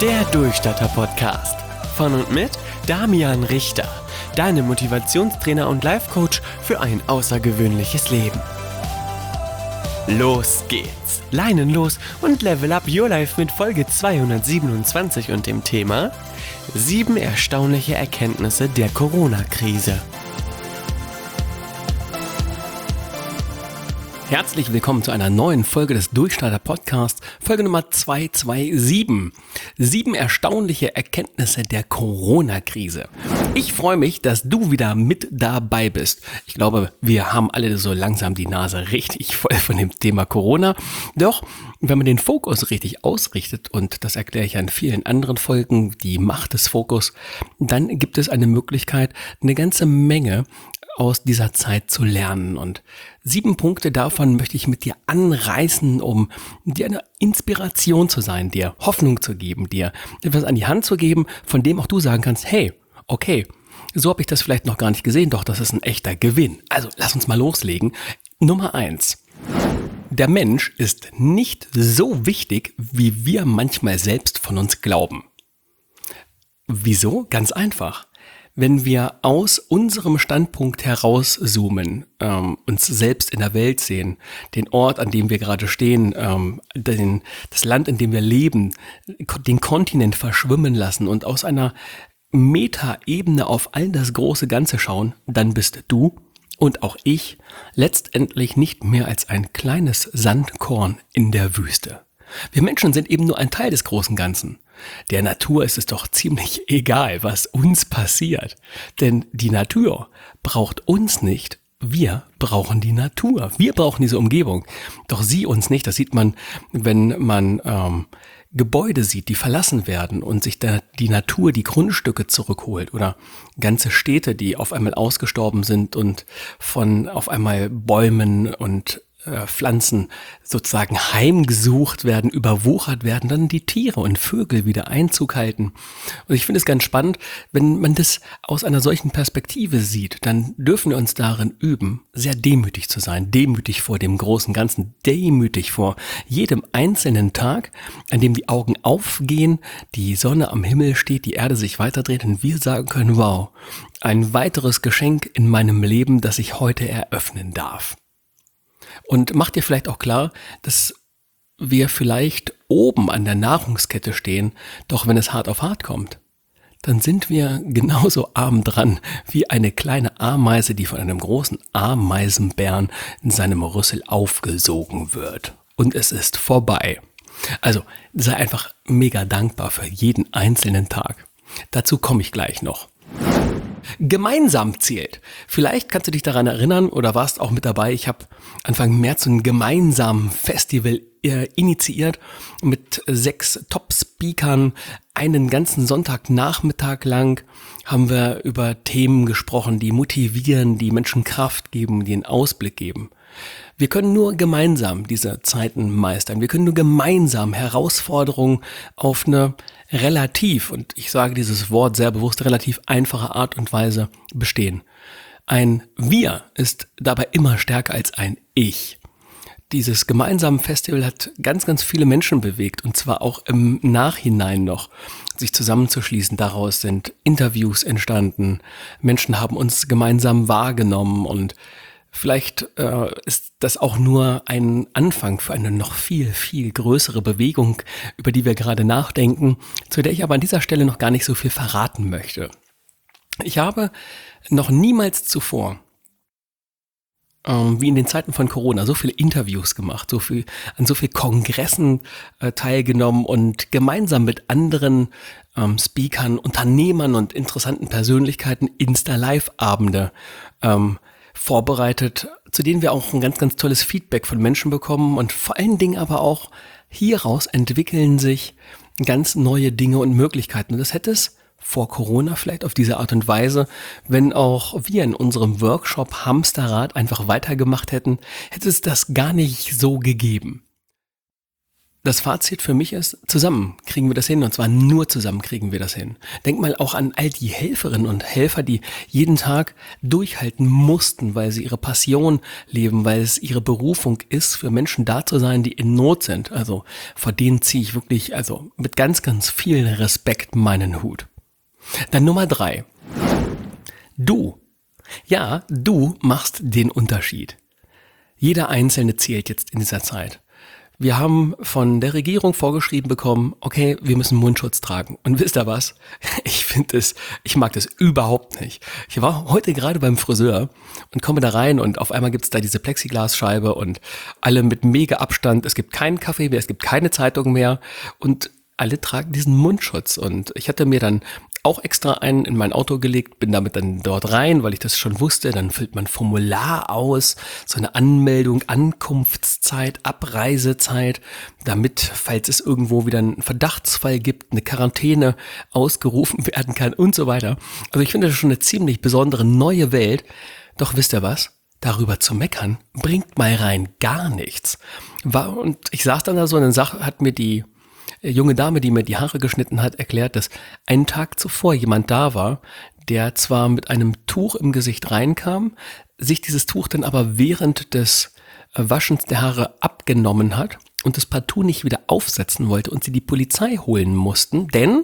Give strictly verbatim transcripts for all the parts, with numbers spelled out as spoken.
Der Durchstarter-Podcast von und mit Damian Richter, deinem Motivationstrainer und Life-Coach für ein außergewöhnliches Leben. Los geht's! Leinen los und level up your life mit Folge zweihundertsiebenundzwanzig und dem Thema sieben erstaunliche Erkenntnisse der Corona-Krise. Herzlich willkommen zu einer neuen Folge des Durchstarter-Podcasts, Folge Nummer zweihundertsiebenundzwanzig. Sieben erstaunliche Erkenntnisse der Corona-Krise. Ich freue mich, dass du wieder mit dabei bist. Ich glaube, wir haben alle so langsam die Nase richtig voll von dem Thema Corona. Doch, wenn man den Fokus richtig ausrichtet, und das erkläre ich ja in vielen anderen Folgen, die Macht des Fokus, dann gibt es eine Möglichkeit, eine ganze Menge aus dieser Zeit zu lernen. Und sieben Punkte davon möchte ich mit dir anreißen, um dir eine Inspiration zu sein, dir Hoffnung zu geben, dir etwas an die Hand zu geben, von dem auch du sagen kannst, hey, okay, so habe ich das vielleicht noch gar nicht gesehen, doch das ist ein echter Gewinn. Also lass uns mal loslegen. Nummer eins. Der Mensch ist nicht so wichtig, wie wir manchmal selbst von uns glauben. Wieso? Ganz einfach. Wenn wir aus unserem Standpunkt herauszoomen, ähm, uns selbst in der Welt sehen, den Ort, an dem wir gerade stehen, ähm, den, das Land, in dem wir leben, den Kontinent verschwimmen lassen und aus einer Metaebene auf all das große Ganze schauen, dann bist du und auch ich letztendlich nicht mehr als ein kleines Sandkorn in der Wüste. Wir Menschen sind eben nur ein Teil des großen Ganzen. Der Natur ist es doch ziemlich egal, was uns passiert. Denn die Natur braucht uns nicht, wir brauchen die Natur. Wir brauchen diese Umgebung, doch sie uns nicht. Das sieht man, wenn man ähm, Gebäude sieht, die verlassen werden und sich da die Natur die Grundstücke zurückholt oder ganze Städte, die auf einmal ausgestorben sind und von auf einmal Bäumen und Pflanzen sozusagen heimgesucht werden, überwuchert werden, dann die Tiere und Vögel wieder Einzug halten. Und ich finde es ganz spannend, wenn man das aus einer solchen Perspektive sieht, dann dürfen wir uns darin üben, sehr demütig zu sein, demütig vor dem großen Ganzen, demütig vor jedem einzelnen Tag, an dem die Augen aufgehen, die Sonne am Himmel steht, die Erde sich weiterdreht und wir sagen können, wow, ein weiteres Geschenk in meinem Leben, das ich heute eröffnen darf. Und mach dir vielleicht auch klar, dass wir vielleicht oben an der Nahrungskette stehen, doch wenn es hart auf hart kommt, dann sind wir genauso arm dran wie eine kleine Ameise, die von einem großen Ameisenbären in seinem Rüssel aufgesogen wird. Und es ist vorbei. Also sei einfach mega dankbar für jeden einzelnen Tag. Dazu komme ich gleich noch. Gemeinsam zählt. Vielleicht kannst du dich daran erinnern oder warst auch mit dabei. Ich habe Anfang März ein gemeinsamen Festival äh, initiiert mit sechs Top-Speakern. Einen ganzen Sonntagnachmittag lang haben wir über Themen gesprochen, die motivieren, die Menschen Kraft geben, die einen Ausblick geben. Wir können nur gemeinsam diese Zeiten meistern. Wir können nur gemeinsam Herausforderungen auf eine relativ, und ich sage dieses Wort sehr bewusst, relativ einfache Art und Weise bestehen. Ein Wir ist dabei immer stärker als ein Ich. Dieses gemeinsame Festival hat ganz, ganz viele Menschen bewegt und zwar auch im Nachhinein noch, sich zusammenzuschließen. Daraus sind Interviews entstanden. Menschen haben uns gemeinsam wahrgenommen und vielleicht äh, ist das auch nur ein Anfang für eine noch viel, viel größere Bewegung, über die wir gerade nachdenken, zu der ich aber an dieser Stelle noch gar nicht so viel verraten möchte. Ich habe noch niemals zuvor, ähm, wie in den Zeiten von Corona, so viele Interviews gemacht, so viel, an so vielen Kongressen äh, teilgenommen und gemeinsam mit anderen ähm, Speakern, Unternehmern und interessanten Persönlichkeiten Insta-Live-Abende ähm, vorbereitet, zu denen wir auch ein ganz, ganz tolles Feedback von Menschen bekommen und vor allen Dingen aber auch hieraus entwickeln sich ganz neue Dinge und Möglichkeiten. Und das hätte es vor Corona vielleicht auf diese Art und Weise, wenn auch wir in unserem Workshop Hamsterrad einfach weitergemacht hätten, hätte es das gar nicht so gegeben. Das Fazit für mich ist, zusammen kriegen wir das hin, und zwar nur zusammen kriegen wir das hin. Denk mal auch an all die Helferinnen und Helfer, die jeden Tag durchhalten mussten, weil sie ihre Passion leben, weil es ihre Berufung ist, für Menschen da zu sein, die in Not sind. Also vor denen ziehe ich wirklich, also mit ganz, ganz viel Respekt meinen Hut. Dann Nummer drei. Du. Ja, du machst den Unterschied. Jeder Einzelne zählt jetzt in dieser Zeit. Wir haben von der Regierung vorgeschrieben bekommen, okay, wir müssen Mundschutz tragen. Und wisst ihr was? Ich finde es, ich mag das überhaupt nicht. Ich war heute gerade beim Friseur und komme da rein und auf einmal gibt es da diese Plexiglasscheibe und alle mit mega Abstand. Es gibt keinen Kaffee mehr, es gibt keine Zeitung mehr und alle tragen diesen Mundschutz. Und ich hatte mir dann auch extra einen in mein Auto gelegt, bin damit dann dort rein, weil ich das schon wusste. Dann füllt man ein Formular aus, so eine Anmeldung, Ankunftszeit, Abreisezeit, damit, falls es irgendwo wieder einen Verdachtsfall gibt, eine Quarantäne ausgerufen werden kann und so weiter. Also ich finde das schon eine ziemlich besondere neue Welt. Doch wisst ihr was? Darüber zu meckern bringt mal rein gar nichts. War, und ich saß dann da so und dann sag, hat mir die junge Dame, die mir die Haare geschnitten hat, erklärt, dass einen Tag zuvor jemand da war, der zwar mit einem Tuch im Gesicht reinkam, sich dieses Tuch dann aber während des Waschens der Haare abgenommen hat und das partout nicht wieder aufsetzen wollte und sie die Polizei holen mussten, denn,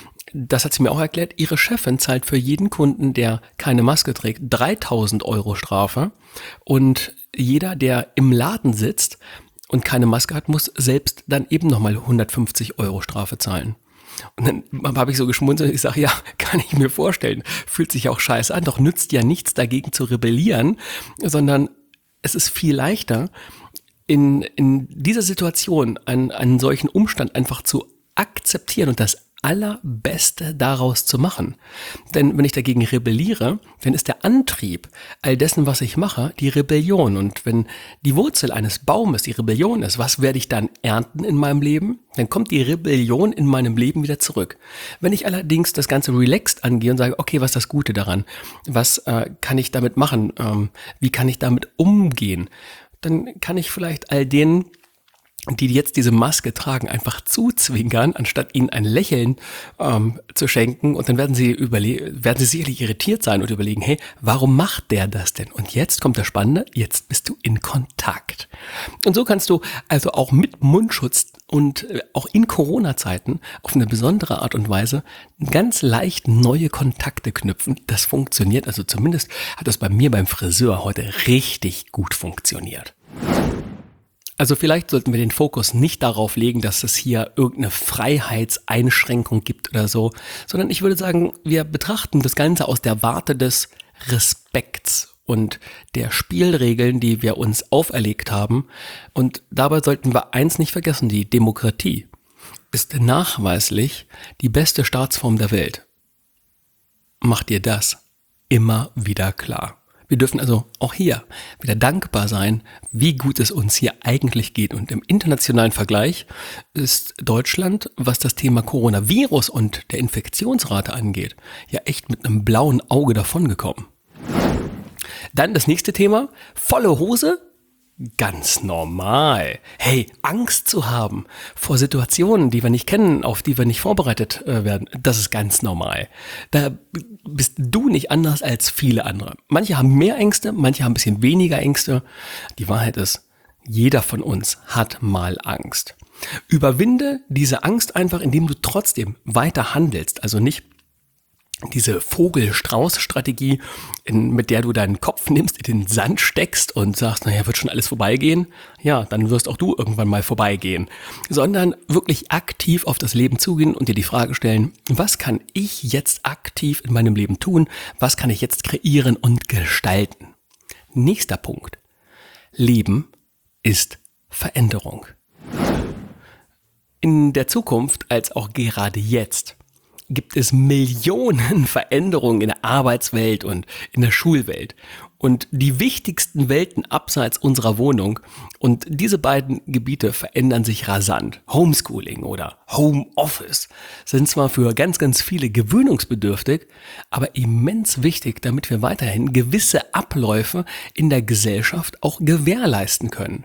das hat sie mir auch erklärt, ihre Chefin zahlt für jeden Kunden, der keine Maske trägt, dreitausend Euro Strafe und jeder, der im Laden sitzt und keine Maske hat, muss selbst dann eben nochmal hundertfünfzig Euro Strafe zahlen. Und dann habe ich so geschmunzelt und ich sage, ja, kann ich mir vorstellen, fühlt sich auch scheiße an, doch nützt ja nichts dagegen zu rebellieren, sondern es ist viel leichter, in, in dieser Situation einen, einen solchen Umstand einfach zu akzeptieren und das Allerbeste daraus zu machen. Denn wenn ich dagegen rebelliere, dann ist der Antrieb all dessen, was ich mache, die Rebellion. Und wenn die Wurzel eines Baumes die Rebellion ist, was werde ich dann ernten in meinem Leben? Dann kommt die Rebellion in meinem Leben wieder zurück. Wenn ich allerdings das Ganze relaxed angehe und sage, okay, was ist das Gute daran? Was äh, kann ich damit machen? Ähm, wie kann ich damit umgehen? Dann kann ich vielleicht all denen, die jetzt diese Maske tragen, einfach zuzwinkern, anstatt ihnen ein Lächeln ähm, zu schenken. Und dann werden sie überle- werden sie sicherlich irritiert sein und überlegen, hey, warum macht der das denn? Und jetzt kommt das Spannende, jetzt bist du in Kontakt. Und so kannst du also auch mit Mundschutz und äh, auch in Corona-Zeiten auf eine besondere Art und Weise ganz leicht neue Kontakte knüpfen. Das funktioniert, also zumindest hat das bei mir beim Friseur heute richtig gut funktioniert. Also vielleicht sollten wir den Fokus nicht darauf legen, dass es hier irgendeine Freiheitseinschränkung gibt oder so, sondern ich würde sagen, wir betrachten das Ganze aus der Warte des Respekts und der Spielregeln, die wir uns auferlegt haben. Und dabei sollten wir eins nicht vergessen, die Demokratie ist nachweislich die beste Staatsform der Welt. Mach dir das immer wieder klar. Wir dürfen also auch hier wieder dankbar sein, wie gut es uns hier eigentlich geht. Und im internationalen Vergleich ist Deutschland, was das Thema Coronavirus und der Infektionsrate angeht, ja echt mit einem blauen Auge davongekommen. Dann das nächste Thema, volle Hose. Ganz normal. Hey, Angst zu haben vor Situationen, die wir nicht kennen, auf die wir nicht vorbereitet äh, werden, das ist ganz normal. Da bist du nicht anders als viele andere. Manche haben mehr Ängste, manche haben ein bisschen weniger Ängste. Die Wahrheit ist, jeder von uns hat mal Angst. Überwinde diese Angst einfach, indem du trotzdem weiter handelst, also nicht diese Vogel-Strauß-Strategie, in, mit der du deinen Kopf nimmst, in den Sand steckst und sagst, naja, wird schon alles vorbeigehen. Ja, dann wirst auch du irgendwann mal vorbeigehen. Sondern wirklich aktiv auf das Leben zugehen und dir die Frage stellen, was kann ich jetzt aktiv in meinem Leben tun? Was kann ich jetzt kreieren und gestalten? Nächster Punkt. Leben ist Veränderung. In der Zukunft als auch gerade jetzt gibt es Millionen Veränderungen in der Arbeitswelt und in der Schulwelt und die wichtigsten Welten abseits unserer Wohnung. Und diese beiden Gebiete verändern sich rasant. Homeschooling oder Homeoffice sind zwar für ganz, ganz viele gewöhnungsbedürftig, aber immens wichtig, damit wir weiterhin gewisse Abläufe in der Gesellschaft auch gewährleisten können.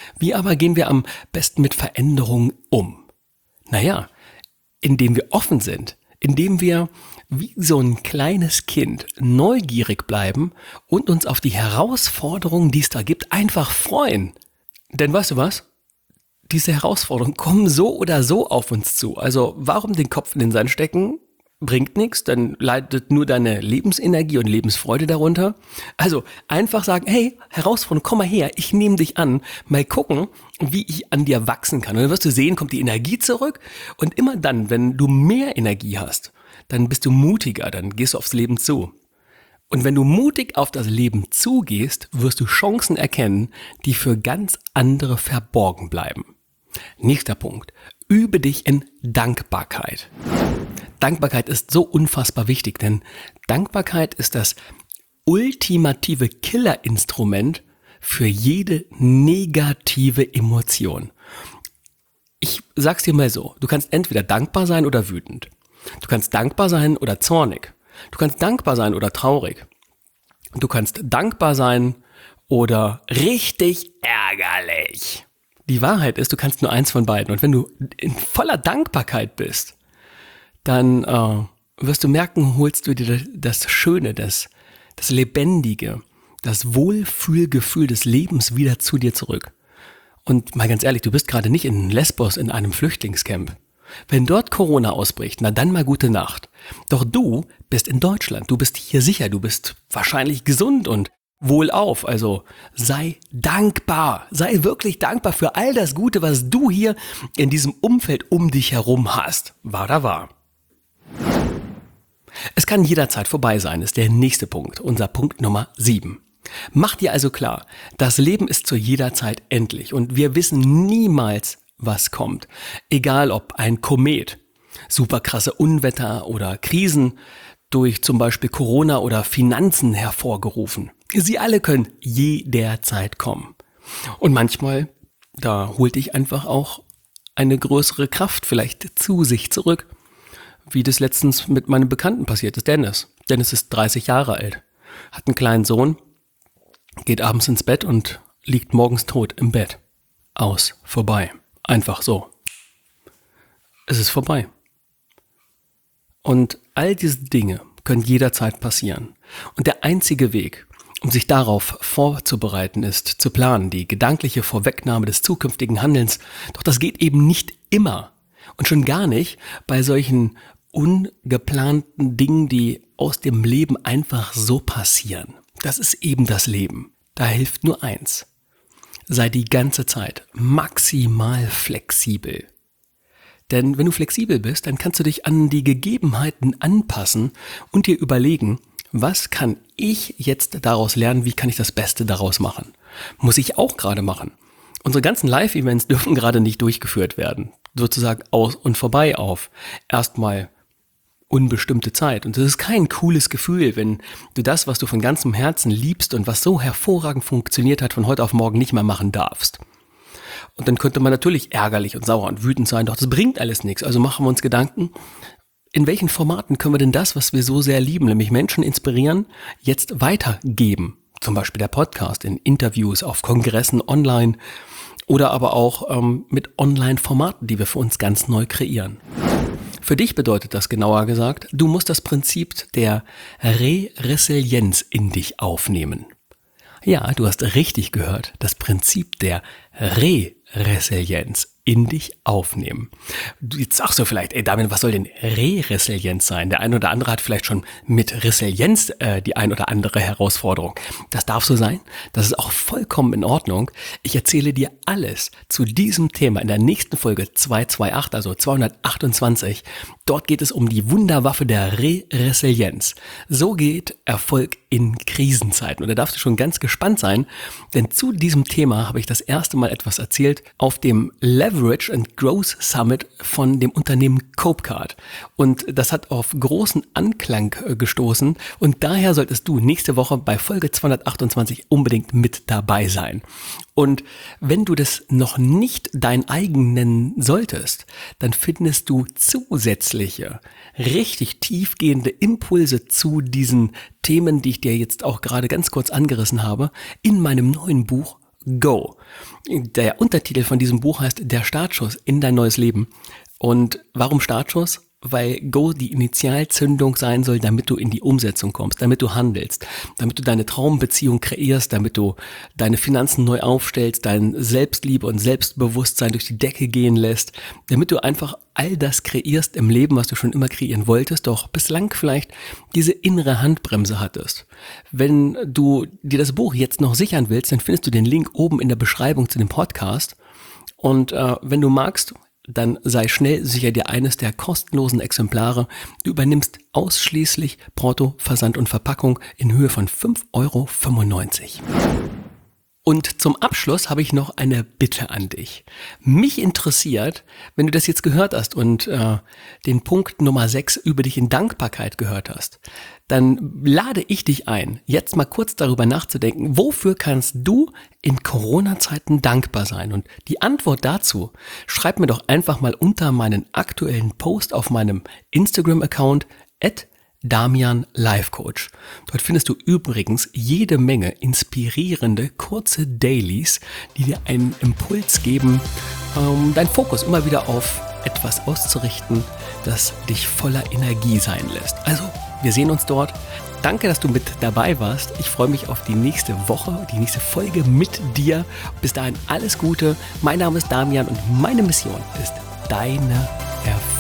Wie aber gehen wir am besten mit Veränderungen um? Naja, indem wir offen sind, indem wir wie so ein kleines Kind neugierig bleiben und uns auf die Herausforderungen, die es da gibt, einfach freuen. Denn weißt du was? Diese Herausforderungen kommen so oder so auf uns zu. Also warum den Kopf in den Sand stecken? Bringt nichts, dann leidet nur deine Lebensenergie und Lebensfreude darunter. Also einfach sagen, hey, Herausforderung, komm mal her, ich nehme dich an, mal gucken, wie ich an dir wachsen kann. Und dann wirst du sehen, kommt die Energie zurück und immer dann, wenn du mehr Energie hast, dann bist du mutiger, dann gehst du aufs Leben zu. Und wenn du mutig auf das Leben zugehst, wirst du Chancen erkennen, die für ganz andere verborgen bleiben. Nächster Punkt. Übe dich in Dankbarkeit. Dankbarkeit ist so unfassbar wichtig, denn Dankbarkeit ist das ultimative Killerinstrument für jede negative Emotion. Ich sag's dir mal so, du kannst entweder dankbar sein oder wütend. Du kannst dankbar sein oder zornig. Du kannst dankbar sein oder traurig. Du kannst dankbar sein oder richtig ärgerlich. Die Wahrheit ist, du kannst nur eins von beiden. Und wenn du in voller Dankbarkeit bist, dann äh, wirst du merken, holst du dir das Schöne, das, das Lebendige, das Wohlfühlgefühl des Lebens wieder zu dir zurück. Und mal ganz ehrlich, du bist gerade nicht in Lesbos in einem Flüchtlingscamp. Wenn dort Corona ausbricht, na dann mal gute Nacht. Doch du bist in Deutschland, du bist hier sicher, du bist wahrscheinlich gesund und wohlauf. Also sei dankbar, sei wirklich dankbar für all das Gute, was du hier in diesem Umfeld um dich herum hast. War da wahr. Es kann jederzeit vorbei sein, ist der nächste Punkt, unser Punkt Nummer sieben. Mach dir also klar, das Leben ist zu jeder Zeit endlich und wir wissen niemals, was kommt. Egal ob ein Komet, superkrasse Unwetter oder Krisen durch zum Beispiel Corona oder Finanzen hervorgerufen. Sie alle können jederzeit kommen. Und manchmal, da holt dich einfach auch eine größere Kraft vielleicht zu sich zurück. Wie das letztens mit meinem Bekannten passiert ist, Dennis. Dennis ist dreißig Jahre alt, hat einen kleinen Sohn, geht abends ins Bett und liegt morgens tot im Bett. Aus, vorbei. Einfach so. Es ist vorbei. Und all diese Dinge können jederzeit passieren. Und der einzige Weg, um sich darauf vorzubereiten, ist zu planen, die gedankliche Vorwegnahme des zukünftigen Handelns. Doch das geht eben nicht immer. Und schon gar nicht bei solchen ungeplanten Dingen, die aus dem Leben einfach so passieren. Das ist eben das Leben. Da hilft nur eins. Sei die ganze Zeit maximal flexibel. Denn wenn du flexibel bist, dann kannst du dich an die Gegebenheiten anpassen und dir überlegen, was kann ich jetzt daraus lernen, wie kann ich das Beste daraus machen? Muss ich auch gerade machen. Unsere ganzen Live-Events dürfen gerade nicht durchgeführt werden. Sozusagen aus und vorbei auf erstmal unbestimmte Zeit. Und das ist kein cooles Gefühl, wenn du das, was du von ganzem Herzen liebst und was so hervorragend funktioniert hat, von heute auf morgen nicht mehr machen darfst. Und dann könnte man natürlich ärgerlich und sauer und wütend sein, doch das bringt alles nichts. Also machen wir uns Gedanken, in welchen Formaten können wir denn das, was wir so sehr lieben, nämlich Menschen inspirieren, jetzt weitergeben? Zum Beispiel der Podcast, in Interviews, auf Kongressen, online oder aber auch ähm, mit Online-Formaten, die wir für uns ganz neu kreieren. Für dich bedeutet das genauer gesagt, du musst das Prinzip der Re-Resilienz in dich aufnehmen. Ja, du hast richtig gehört, das Prinzip der Re-Resilienz in dich aufnehmen. Jetzt sagst du vielleicht, ey Damian, was soll denn Re-Resilienz sein? Der eine oder andere hat vielleicht schon mit Resilienz äh, die ein oder andere Herausforderung. Das darf so sein, das ist auch vollkommen in Ordnung. Ich erzähle dir alles zu diesem Thema in der nächsten Folge zweihundertachtundzwanzig, also zweihundertachtundzwanzig. Dort geht es um die Wunderwaffe der Re-Resilienz. So geht Erfolg in Krisenzeiten. Und da darfst du schon ganz gespannt sein, denn zu diesem Thema habe ich das erste Mal etwas erzählt auf dem Leverage and Growth Summit von dem Unternehmen Copecard. Und das hat auf großen Anklang gestoßen und daher solltest du nächste Woche bei Folge zweihundertachtundzwanzig unbedingt mit dabei sein. Und wenn du das noch nicht dein eigen nennen solltest, dann findest du zusätzliche, richtig tiefgehende Impulse zu diesen Themen, die ich dir jetzt auch gerade ganz kurz angerissen habe, in meinem neuen Buch Go. Der Untertitel von diesem Buch heißt Der Startschuss in dein neues Leben. Und warum Startschuss? Weil Go die Initialzündung sein soll, damit du in die Umsetzung kommst, damit du handelst, damit du deine Traumbeziehung kreierst, damit du deine Finanzen neu aufstellst, dein Selbstliebe und Selbstbewusstsein durch die Decke gehen lässt, damit du einfach all das kreierst im Leben, was du schon immer kreieren wolltest, doch bislang vielleicht diese innere Handbremse hattest. Wenn du dir das Buch jetzt noch sichern willst, dann findest du den Link oben in der Beschreibung zu dem Podcast. Und äh, wenn du magst, dann sei schnell sicher dir eines der kostenlosen Exemplare. Du übernimmst ausschließlich Porto, Versand und Verpackung in Höhe von fünf Euro fünfundneunzig. Und zum Abschluss habe ich noch eine Bitte an dich. Mich interessiert, wenn du das jetzt gehört hast und äh, den Punkt Nummer sechs über dich in Dankbarkeit gehört hast, dann lade ich dich ein, jetzt mal kurz darüber nachzudenken, wofür kannst du in Corona-Zeiten dankbar sein? Und die Antwort dazu, schreib mir doch einfach mal unter meinen aktuellen Post auf meinem Instagram-Account at Damian Life Coach. Dort findest du übrigens jede Menge inspirierende, kurze Dailies, die dir einen Impuls geben, ähm, deinen Fokus immer wieder auf etwas auszurichten, das dich voller Energie sein lässt. Also, wir sehen uns dort. Danke, dass du mit dabei warst. Ich freue mich auf die nächste Woche, die nächste Folge mit dir. Bis dahin alles Gute. Mein Name ist Damian und meine Mission ist deine Erfolg.